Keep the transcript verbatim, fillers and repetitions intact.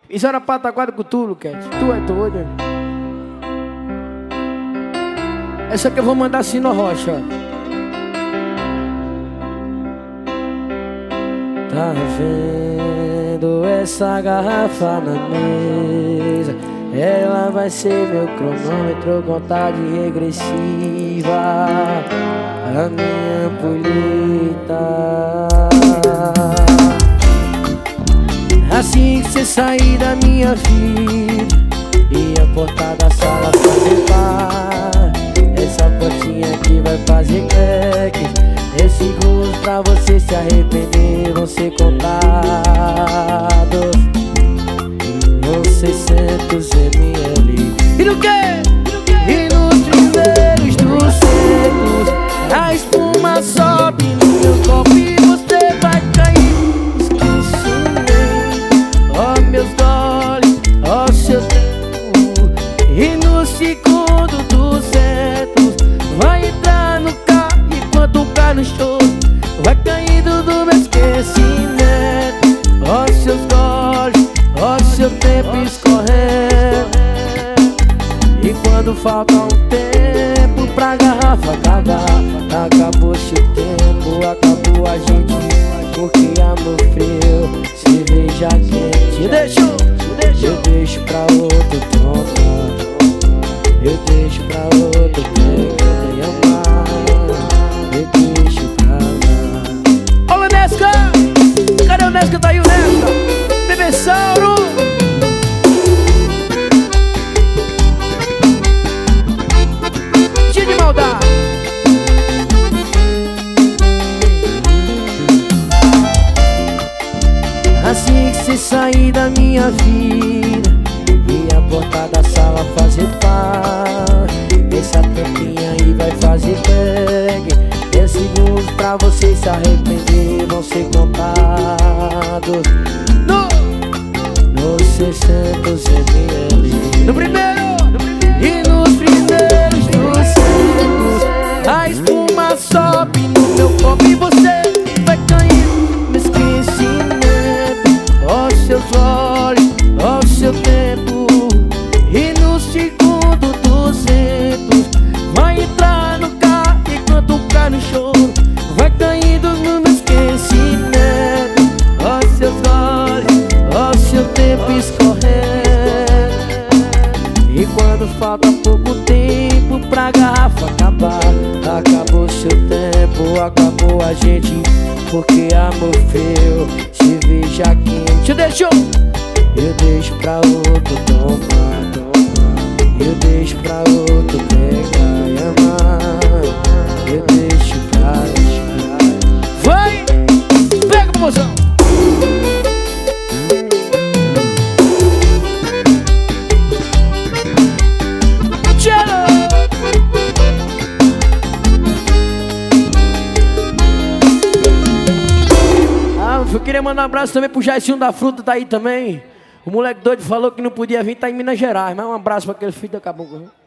Isso era pataquada com tudo, Cat. Tu é doido, hein? Essa aqui eu vou mandar assim no Rocha. Tá vendo essa garrafa na mesa? Ela vai ser meu cronômetro, contagem regressiva, a minha ampulheta. Assim que cê sair da minha vida e a porta da sala fazer par, essa portinha aqui vai fazer crack. Esses segundos pra você se arrepender vão ser contados nos seiscentos mililitros. E no quê? E nos primeiros dos secos a espuma sobe no meu copo e você vai cair. Ó meus goles, ó seu tempo. E no segundo duzentos vai entrar no carro e quando cai no chão vai caindo do meu esquecimento. Ó seus goles, ó seu tempo escorrendo. E quando falta um tempo pra garrafa acabar, acabou-se o tempo, acabou a gente. Porque amor frio, cerveja quente. Eu deixo, eu deixo pra outro tomar, eu deixo pra outro pegar e amar, eu deixo pra lá. Olha o Nesca! Cadê o Nesca? Tá aí o Nesca! Bebê Sauro! Dia de maldade! Assim que cê sair da minha vida e a porta da sala fazer par, essa tampinha aí vai fazer bag. dez segundos pra você se arrepender vão ser contados no, nos seiscentos mililitros. No primeiro, no primeiro e nos primeiros dos segundos a espuma sobe no meu copo e você vai cair no esquecimento. Ó seus olhos, ó seu tempo. E no segundo duzentos vai entrar no carro e quando cai no choro vai caindo no meu esquecimento. Ó seus olhos, ó seu tempo escorrendo. E quando falta pouco tempo pra garrafa acabar, acabou seu tempo, acabou a gente. Porque amor frio, cerveja quente. Eu deixo, eu deixo pra outro tomar, eu deixo pra outro pegar e amar, eu deixo pra deixar. Vai, pega a moção. Eu queria mandar um abraço também pro Jaicinho da Fruta, tá aí também. O moleque doido falou que não podia vir, tá em Minas Gerais. Mas um abraço pra aquele filho da cabocla.